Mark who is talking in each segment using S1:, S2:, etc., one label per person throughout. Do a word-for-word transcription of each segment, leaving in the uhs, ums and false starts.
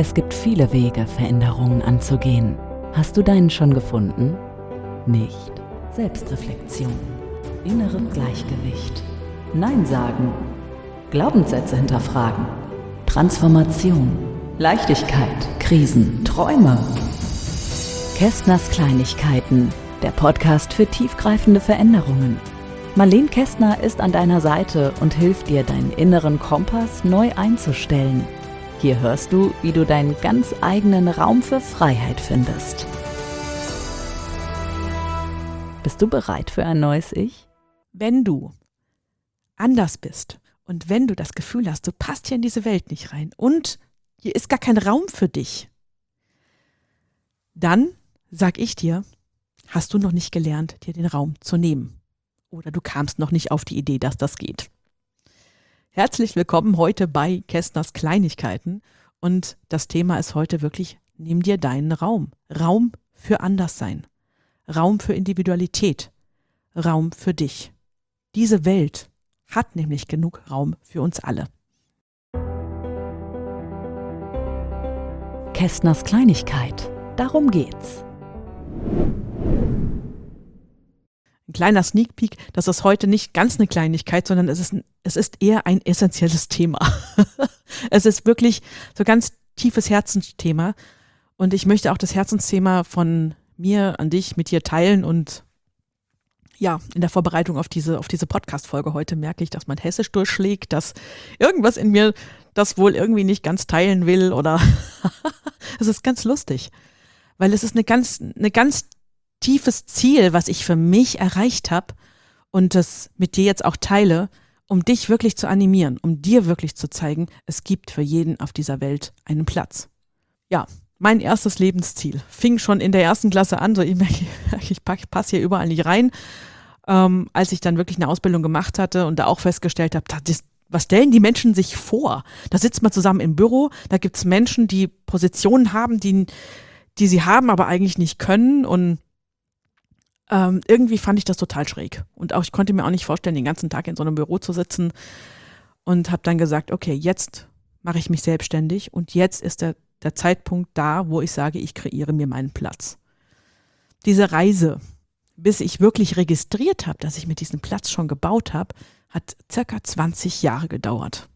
S1: Es gibt viele Wege, Veränderungen anzugehen. Hast du deinen schon gefunden? Nicht. Selbstreflexion, innere Gleichgewicht, Nein sagen, Glaubenssätze hinterfragen, Transformation, Leichtigkeit, Krisen, Träume. Kästners Kleinigkeiten, der Podcast für tiefgreifende Veränderungen. Marlene Kästner ist an deiner Seite und hilft dir, deinen inneren Kompass neu einzustellen. Hier hörst du, wie du deinen ganz eigenen Raum für Freiheit findest. Bist du bereit für ein neues Ich?
S2: Wenn du anders bist und wenn du das Gefühl hast, du passt hier in diese Welt nicht rein und hier ist gar kein Raum für dich, dann sag ich dir, hast du noch nicht gelernt, dir den Raum zu nehmen. Oder du kamst noch nicht auf die Idee, dass das geht. Herzlich willkommen heute bei Kästners Kleinigkeiten. Und das Thema ist heute wirklich, nimm dir deinen Raum. Raum für Anderssein. Raum für Individualität. Raum für dich. Diese Welt hat nämlich genug Raum für uns alle.
S1: Kästners Kleinigkeit. Darum geht's.
S2: Ein kleiner Sneak Peek, das ist heute nicht ganz eine Kleinigkeit, sondern es ist, ein, es ist eher ein essentielles Thema. Es ist wirklich so ganz tiefes Herzensthema und ich möchte auch das Herzensthema von mir an dich mit dir teilen und ja, in der Vorbereitung auf diese, auf diese Podcast-Folge heute merke ich, dass mein Hessisch durchschlägt, dass irgendwas in mir das wohl irgendwie nicht ganz teilen will oder es ist ganz lustig, weil es ist eine ganz, eine ganz tiefes Ziel, was ich für mich erreicht habe und das mit dir jetzt auch teile, um dich wirklich zu animieren, um dir wirklich zu zeigen, es gibt für jeden auf dieser Welt einen Platz. Ja, mein erstes Lebensziel fing schon in der ersten Klasse an, so ich merke, ich passe hier überall nicht rein, ähm, als ich dann wirklich eine Ausbildung gemacht hatte und da auch festgestellt habe, das, was stellen die Menschen sich vor? Da sitzt man zusammen im Büro, da gibt es Menschen, die Positionen haben, die, die sie haben, aber eigentlich nicht können und Ähm, irgendwie fand ich das total schräg und auch ich konnte mir auch nicht vorstellen, den ganzen Tag in so einem Büro zu sitzen und habe dann gesagt, okay, jetzt mache ich mich selbstständig und jetzt ist der, der Zeitpunkt da, wo ich sage, ich kreiere mir meinen Platz. Diese Reise, bis ich wirklich registriert habe, dass ich mir diesen Platz schon gebaut habe, hat circa zwanzig Jahre gedauert.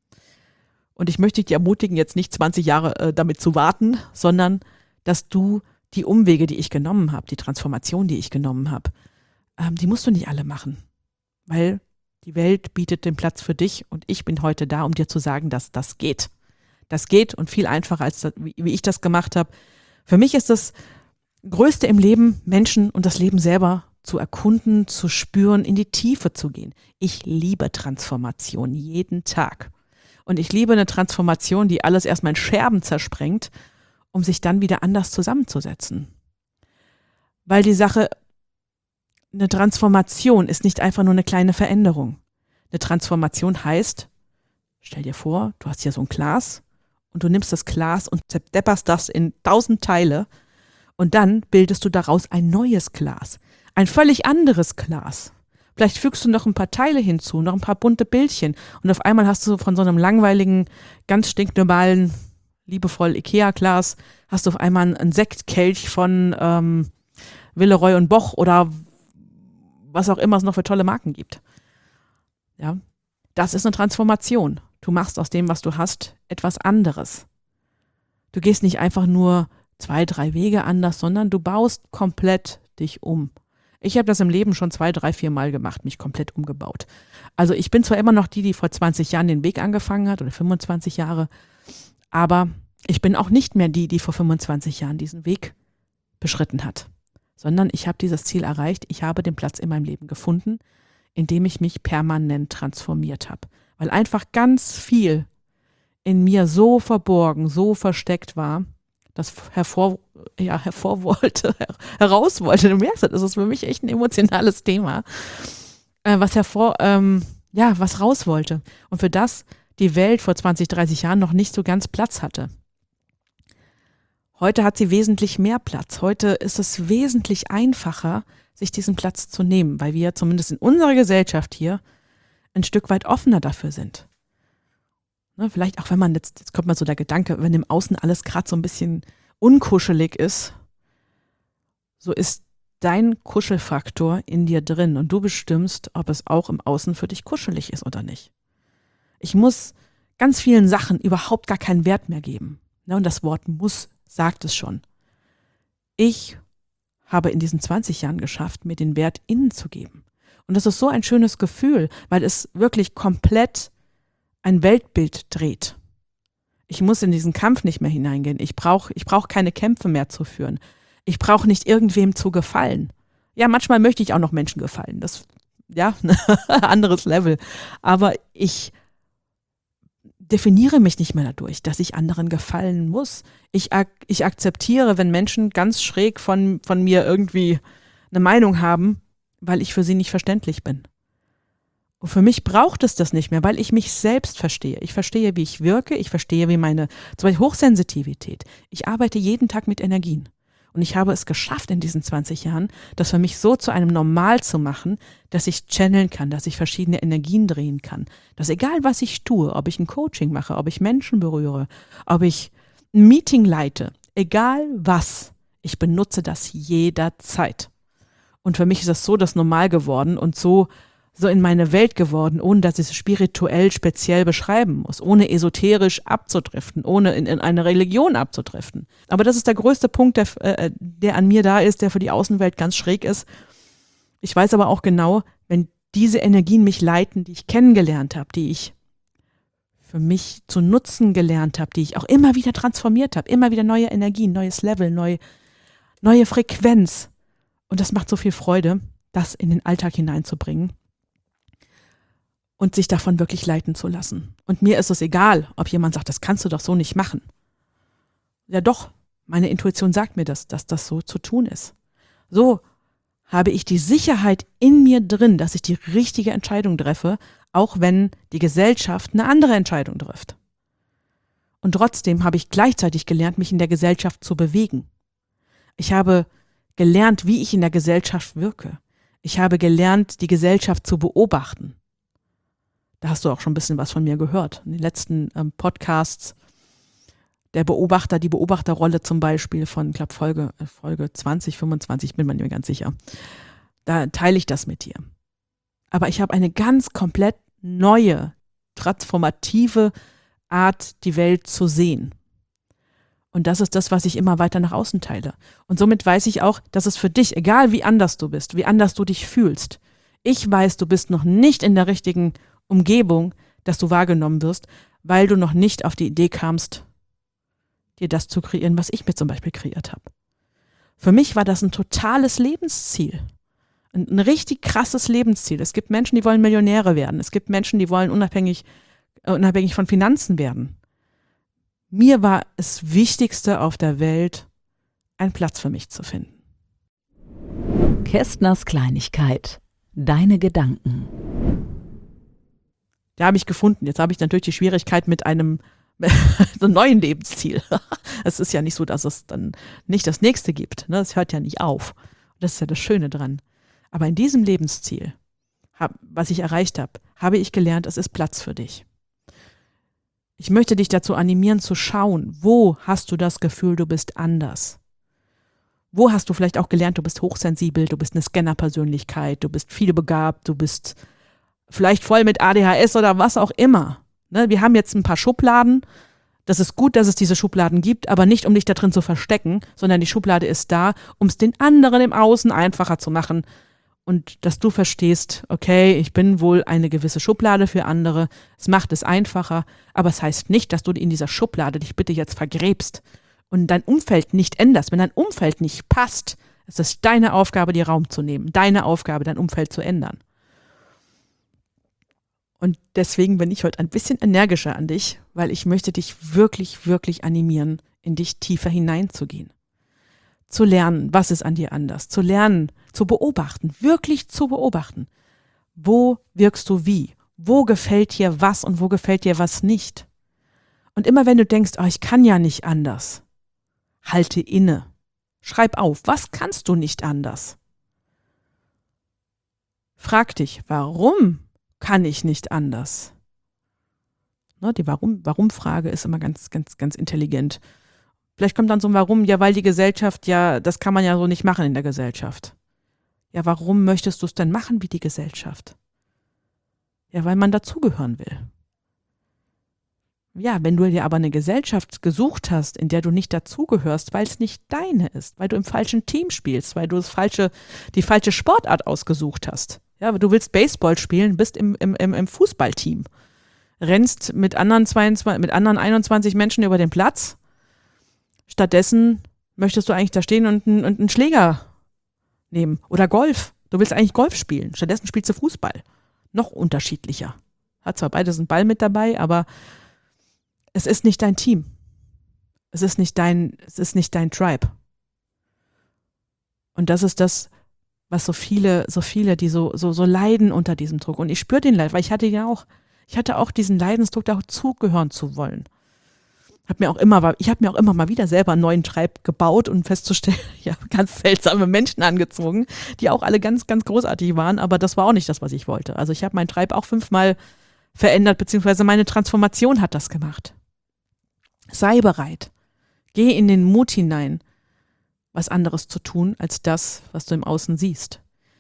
S2: Und ich möchte dich ermutigen, jetzt nicht zwanzig Jahre äh, damit zu warten, sondern dass du die Umwege, die ich genommen habe, die Transformation, die ich genommen habe, ähm, die musst du nicht alle machen, weil die Welt bietet den Platz für dich und ich bin heute da, um dir zu sagen, dass das geht. Das geht und viel einfacher, als das, wie, wie ich das gemacht habe. Für mich ist das Größte im Leben, Menschen und das Leben selber zu erkunden, zu spüren, in die Tiefe zu gehen. Ich liebe Transformation jeden Tag. Und ich liebe eine Transformation, die alles erstmal in Scherben zersprengt, um sich dann wieder anders zusammenzusetzen. Weil die Sache, eine Transformation ist nicht einfach nur eine kleine Veränderung. Eine Transformation heißt, stell dir vor, du hast hier so ein Glas und du nimmst das Glas und zerdepperst das in tausend Teile und dann bildest du daraus ein neues Glas, ein völlig anderes Glas. Vielleicht fügst du noch ein paar Teile hinzu, noch ein paar bunte Bildchen und auf einmal hast du von so einem langweiligen, ganz stinknormalen, liebevoll Ikea-Glas, hast du auf einmal einen Sektkelch von ähm, Villeroy und Boch oder was auch immer es noch für tolle Marken gibt. Ja, das ist eine Transformation. Du machst aus dem, was du hast, etwas anderes. Du gehst nicht einfach nur zwei, drei Wege anders, sondern du baust komplett dich um. Ich habe das im Leben schon zwei, drei, vier Mal gemacht, mich komplett umgebaut. Also ich bin zwar immer noch die, die vor zwanzig Jahren den Weg angefangen hat oder fünfundzwanzig Jahre, aber ich bin auch nicht mehr die, die vor fünfundzwanzig Jahren diesen Weg beschritten hat, sondern ich habe dieses Ziel erreicht. Ich habe den Platz in meinem Leben gefunden, in dem ich mich permanent transformiert habe, weil einfach ganz viel in mir so verborgen, so versteckt war, das hervor, ja, hervor wollte, heraus wollte. Du merkst, das ist für mich echt ein emotionales Thema, äh, was hervor, ähm, ja, was raus wollte und für das die Welt vor zwanzig, dreißig Jahren noch nicht so ganz Platz hatte. Heute hat sie wesentlich mehr Platz. Heute ist es wesentlich einfacher, sich diesen Platz zu nehmen, weil wir zumindest in unserer Gesellschaft hier ein Stück weit offener dafür sind. Ne, vielleicht auch, wenn man jetzt, jetzt kommt mal so der Gedanke, wenn im Außen alles gerade so ein bisschen unkuschelig ist, so ist dein Kuschelfaktor in dir drin und du bestimmst, ob es auch im Außen für dich kuschelig ist oder nicht. Ich muss ganz vielen Sachen überhaupt gar keinen Wert mehr geben. Ne, und das Wort muss sagt es schon. Ich habe in diesen zwanzig Jahren geschafft, mir den Wert innen zu geben. Und das ist so ein schönes Gefühl, weil es wirklich komplett ein Weltbild dreht. Ich muss in diesen Kampf nicht mehr hineingehen. Ich brauche ich brauch keine Kämpfe mehr zu führen. Ich brauche nicht irgendwem zu gefallen. Ja, manchmal möchte ich auch noch Menschen gefallen. Das, ja, anderes Level. Aber ich definiere mich nicht mehr dadurch, dass ich anderen gefallen muss. Ich, ak- ich akzeptiere, wenn Menschen ganz schräg von, von mir irgendwie eine Meinung haben, weil ich für sie nicht verständlich bin. Und für mich braucht es das nicht mehr, weil ich mich selbst verstehe. Ich verstehe, wie ich wirke. Ich verstehe, wie meine, zum Beispiel Hochsensitivität. Ich arbeite jeden Tag mit Energien. Und ich habe es geschafft in diesen zwanzig Jahren, das für mich so zu einem Normal zu machen, dass ich channeln kann, dass ich verschiedene Energien drehen kann. Dass egal, was ich tue, ob ich ein Coaching mache, ob ich Menschen berühre, ob ich ein Meeting leite, egal was, ich benutze das jederzeit. Und für mich ist das so das Normal geworden und so so in meine Welt geworden, ohne dass ich es spirituell speziell beschreiben muss, ohne esoterisch abzudriften, ohne in, in eine Religion abzudriften. Aber das ist der größte Punkt, der, äh, der an mir da ist, der für die Außenwelt ganz schräg ist. Ich weiß aber auch genau, wenn diese Energien mich leiten, die ich kennengelernt habe, die ich für mich zu nutzen gelernt habe, die ich auch immer wieder transformiert habe, immer wieder neue Energien, neues Level, neue, neue Frequenz. Und das macht so viel Freude, das in den Alltag hineinzubringen. Und sich davon wirklich leiten zu lassen. Und mir ist es egal, ob jemand sagt, das kannst du doch so nicht machen. Ja doch, meine Intuition sagt mir das, dass das so zu tun ist. So habe ich die Sicherheit in mir drin, dass ich die richtige Entscheidung treffe, auch wenn die Gesellschaft eine andere Entscheidung trifft. Und trotzdem habe ich gleichzeitig gelernt, mich in der Gesellschaft zu bewegen. Ich habe gelernt, wie ich in der Gesellschaft wirke. Ich habe gelernt, die Gesellschaft zu beobachten. Da hast du auch schon ein bisschen was von mir gehört. In den letzten ähm, Podcasts, der Beobachter, die Beobachterrolle zum Beispiel von, ich glaube, Folge, Folge zwanzig, fünfundzwanzig, bin mir nicht mehr ganz sicher. Da teile ich das mit dir. Aber ich habe eine ganz komplett neue, transformative Art, die Welt zu sehen. Und das ist das, was ich immer weiter nach außen teile. Und somit weiß ich auch, dass es für dich, egal wie anders du bist, wie anders du dich fühlst, ich weiß, du bist noch nicht in der richtigen Umgebung, dass du wahrgenommen wirst, weil du noch nicht auf die Idee kamst, dir das zu kreieren, was ich mir zum Beispiel kreiert habe. Für mich war das ein totales Lebensziel. Ein, ein richtig krasses Lebensziel. Es gibt Menschen, die wollen Millionäre werden. Es gibt Menschen, die wollen unabhängig, äh, unabhängig von Finanzen werden. Mir war es Wichtigste auf der Welt, einen Platz für mich zu finden.
S1: Kästners Kleinigkeit. Deine Gedanken.
S2: Da habe ich gefunden. Jetzt habe ich natürlich die Schwierigkeit mit einem so neuen Lebensziel. Es ist ja nicht so, dass es dann nicht das nächste gibt. Ne? Es hört ja nicht auf. Das ist ja das Schöne dran. Aber in diesem Lebensziel, hab, was ich erreicht habe, habe ich gelernt, es ist Platz für dich. Ich möchte dich dazu animieren zu schauen, wo hast du das Gefühl, du bist anders? Wo hast du vielleicht auch gelernt, du bist hochsensibel, du bist eine Scanner-Persönlichkeit, du bist vielbegabt, du bist vielleicht voll mit A D H S oder was auch immer. Ne, wir haben jetzt ein paar Schubladen. Das ist gut, dass es diese Schubladen gibt, aber nicht, um dich da drin zu verstecken, sondern die Schublade ist da, um es den anderen im Außen einfacher zu machen. Und dass du verstehst, okay, ich bin wohl eine gewisse Schublade für andere. Es macht es einfacher, aber es heißt nicht, dass du in dieser Schublade dich bitte jetzt vergräbst und dein Umfeld nicht änderst. Wenn dein Umfeld nicht passt, ist es deine Aufgabe, dir Raum zu nehmen. Deine Aufgabe, dein Umfeld zu ändern. Und deswegen bin ich heute ein bisschen energischer an dich, weil ich möchte dich wirklich, wirklich animieren, in dich tiefer hineinzugehen. Zu lernen, was ist an dir anders. Zu lernen, zu beobachten, wirklich zu beobachten. Wo wirkst du wie? Wo gefällt dir was und wo gefällt dir was nicht? Und immer wenn du denkst, oh, ich kann ja nicht anders, halte inne. Schreib auf, was kannst du nicht anders? Frag dich, warum kann ich nicht anders? Ne, die Warum, Warum-Frage ist immer ganz, ganz, ganz intelligent. Vielleicht kommt dann so ein Warum, ja, weil die Gesellschaft, ja, das kann man ja so nicht machen in der Gesellschaft. Ja, warum möchtest du es denn machen wie die Gesellschaft? Ja, weil man dazugehören will. Ja, wenn du dir aber eine Gesellschaft gesucht hast, in der du nicht dazugehörst, weil es nicht deine ist, weil du im falschen Team spielst, weil du das falsche, die falsche Sportart ausgesucht hast. Ja, du willst Baseball spielen, bist im, im, im, im Fußballteam, rennst mit anderen, zweiundzwanzig, mit anderen einundzwanzig Menschen über den Platz. Stattdessen möchtest du eigentlich da stehen und, und einen Schläger nehmen. Oder Golf. Du willst eigentlich Golf spielen. Stattdessen spielst du Fußball. Noch unterschiedlicher. Hat zwar beides einen Ball mit dabei, aber es ist nicht dein Team. Es ist nicht dein, es ist nicht dein Tribe. Und das ist das, was so viele, so viele, die so, so, so leiden unter diesem Druck. Und ich spüre den Leid, weil ich hatte ja auch, ich hatte auch diesen Leidensdruck, dazugehören zu wollen. Hab mir auch immer, ich habe mir auch immer mal wieder selber einen neuen Tribe gebaut und festzustellen, ja, ganz seltsame Menschen angezogen, die auch alle ganz, ganz großartig waren, aber das war auch nicht das, was ich wollte. Also ich habe meinen Tribe auch fünfmal verändert, beziehungsweise meine Transformation hat das gemacht. Sei bereit. Geh in den Mut hinein, was anderes zu tun, als das, was du im Außen siehst.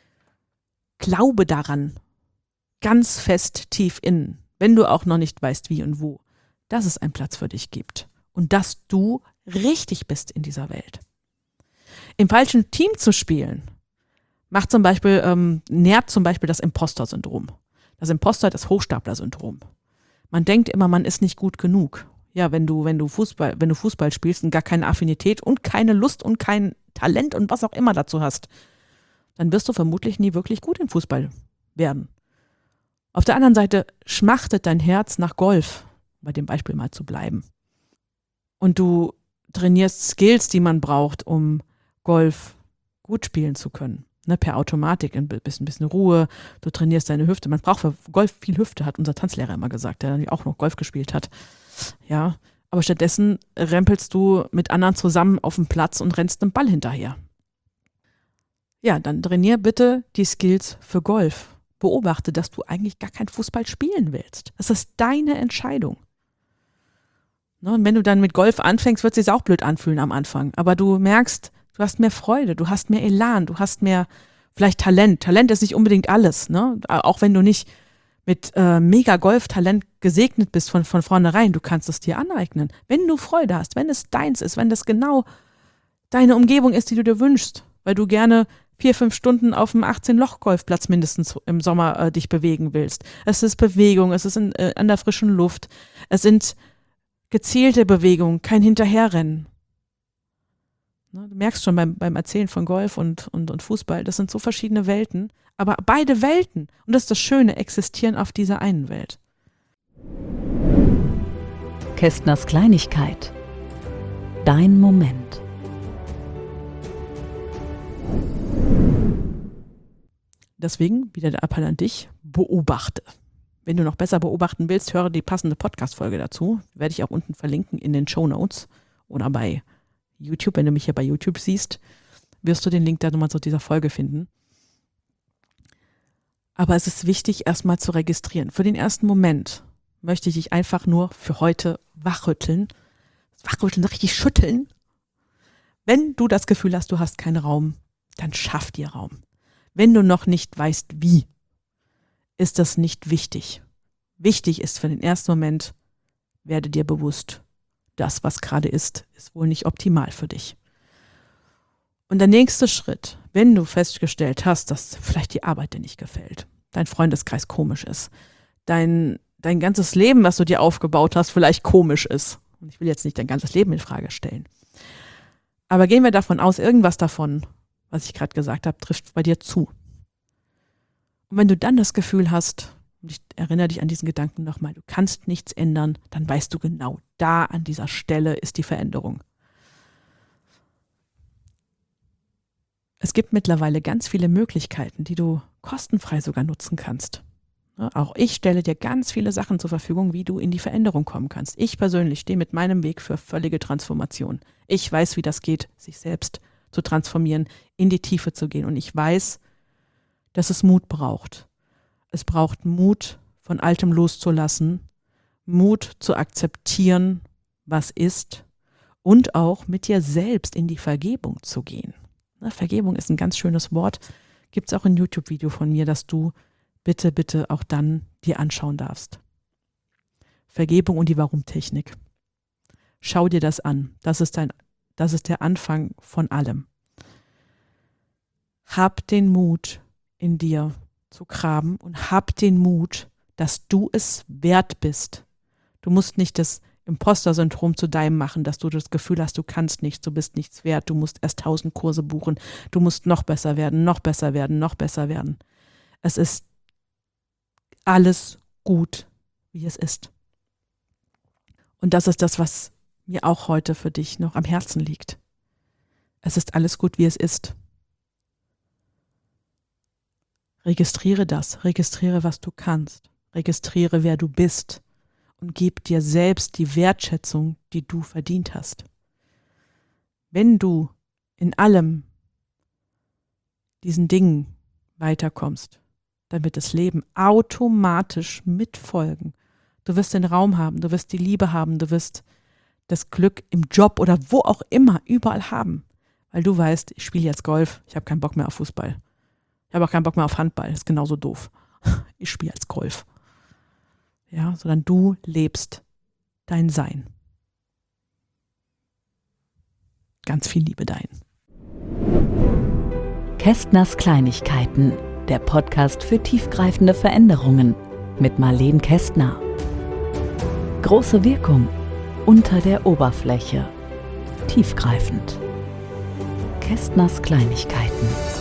S2: Glaube daran, ganz fest tief innen, wenn du auch noch nicht weißt, wie und wo, dass es einen Platz für dich gibt und dass du richtig bist in dieser Welt. Im falschen Team zu spielen, macht zum Beispiel, ähm, nährt zum Beispiel das Imposter-Syndrom. Das Imposter, das Hochstapler-Syndrom. Man denkt immer, man ist nicht gut genug. Ja, wenn du, wenn du Fußball, wenn du Fußball spielst und gar keine Affinität und keine Lust und kein Talent und was auch immer dazu hast, dann wirst du vermutlich nie wirklich gut im Fußball werden. Auf der anderen Seite schmachtet dein Herz nach Golf, bei dem Beispiel mal zu bleiben. Und du trainierst Skills, die man braucht, um Golf gut spielen zu können. Ne, per Automatik, ein bisschen, ein bisschen Ruhe, du trainierst deine Hüfte. Man braucht für Golf viel Hüfte, hat unser Tanzlehrer immer gesagt, der dann auch noch Golf gespielt hat. Ja, aber stattdessen rempelst du mit anderen zusammen auf dem Platz und rennst einem Ball hinterher. Ja, dann trainier bitte die Skills für Golf. Beobachte, dass du eigentlich gar kein Fußball spielen willst. Das ist deine Entscheidung. Ne, und wenn du dann mit Golf anfängst, wird es sich auch blöd anfühlen am Anfang. Aber du merkst, du hast mehr Freude, du hast mehr Elan, du hast mehr vielleicht Talent. Talent ist nicht unbedingt alles, ne? Auch wenn du nicht mit äh, mega Golftalent gesegnet bist von, von vornherein, du kannst es dir aneignen. Wenn du Freude hast, wenn es deins ist, wenn das genau deine Umgebung ist, die du dir wünschst, weil du gerne vier, fünf Stunden auf dem achtzehn-Loch-Golfplatz mindestens im Sommer äh, dich bewegen willst. Es ist Bewegung, es ist in, äh, an der frischen Luft, es sind gezielte Bewegungen, kein Hinterherrennen. Ne, du merkst schon beim, beim Erzählen von Golf und, und, und Fußball, das sind so verschiedene Welten, aber beide Welten, und das ist das Schöne, existieren auf dieser einen Welt.
S1: Kästners Kleinigkeit. Dein Moment.
S2: Deswegen wieder der Appell an dich, beobachte. Wenn du noch besser beobachten willst, höre die passende Podcast-Folge dazu. Werde ich auch unten verlinken in den Shownotes oder bei YouTube. Wenn du mich hier bei YouTube siehst, wirst du den Link da nochmal zu dieser Folge finden. Aber es ist wichtig, erstmal zu registrieren. Für den ersten Moment möchte ich dich einfach nur für heute wachrütteln. Wachrütteln, richtig schütteln. Wenn du das Gefühl hast, du hast keinen Raum, dann schaff dir Raum. Wenn du noch nicht weißt, wie, ist das nicht wichtig. Wichtig ist für den ersten Moment, werde dir bewusst, das, was gerade ist, ist wohl nicht optimal für dich. Und der nächste Schritt, wenn du festgestellt hast, dass vielleicht die Arbeit dir nicht gefällt, dein Freundeskreis komisch ist, dein, dein ganzes Leben, was du dir aufgebaut hast, vielleicht komisch ist. Und ich will jetzt nicht dein ganzes Leben in Frage stellen. Aber gehen wir davon aus, irgendwas davon, was ich gerade gesagt habe, trifft bei dir zu. Und wenn du dann das Gefühl hast, und ich erinnere dich an diesen Gedanken nochmal, du kannst nichts ändern, dann weißt du genau, da an dieser Stelle ist die Veränderung. Es gibt mittlerweile ganz viele Möglichkeiten, die du kostenfrei sogar nutzen kannst. Auch ich stelle dir ganz viele Sachen zur Verfügung, wie du in die Veränderung kommen kannst. Ich persönlich stehe mit meinem Weg für völlige Transformation. Ich weiß, wie das geht, sich selbst zu transformieren, in die Tiefe zu gehen. Und ich weiß, dass es Mut braucht. Es braucht Mut, von Altem loszulassen, Mut zu akzeptieren, was ist und auch mit dir selbst in die Vergebung zu gehen. Na, Vergebung ist ein ganz schönes Wort. Gibt es auch ein YouTube-Video von mir, das du bitte, bitte auch dann dir anschauen darfst. Vergebung und die Warum-Technik. Schau dir das an. Das ist dein, das ist der Anfang von allem. Hab den Mut in dir zu graben und hab den Mut, dass du es wert bist. Du musst nicht das Imposter-Syndrom zu deinem machen, dass du das Gefühl hast, du kannst nichts, du bist nichts wert, du musst erst tausend Kurse buchen, du musst noch besser werden, noch besser werden, noch besser werden. Es ist alles gut, wie es ist. Und das ist das, was mir auch heute für dich noch am Herzen liegt. Es ist alles gut, wie es ist. Registriere das, registriere, was du kannst, registriere, wer du bist und gib dir selbst die Wertschätzung, die du verdient hast. Wenn du in allem diesen Dingen weiterkommst, dann wird das Leben automatisch mitfolgen. Du wirst den Raum haben, du wirst die Liebe haben, du wirst das Glück im Job oder wo auch immer, überall haben. Weil du weißt, ich spiele jetzt Golf, ich habe keinen Bock mehr auf Fußball. Ich habe auch keinen Bock mehr auf Handball, das ist genauso doof. Ich spiele jetzt Golf. Ja, sondern du lebst dein Sein. Ganz viel Liebe, dein.
S1: Kästners Kleinigkeiten, der Podcast für tiefgreifende Veränderungen mit Marlene Kästner. Große Wirkung unter der Oberfläche. Tiefgreifend. Kästners Kleinigkeiten.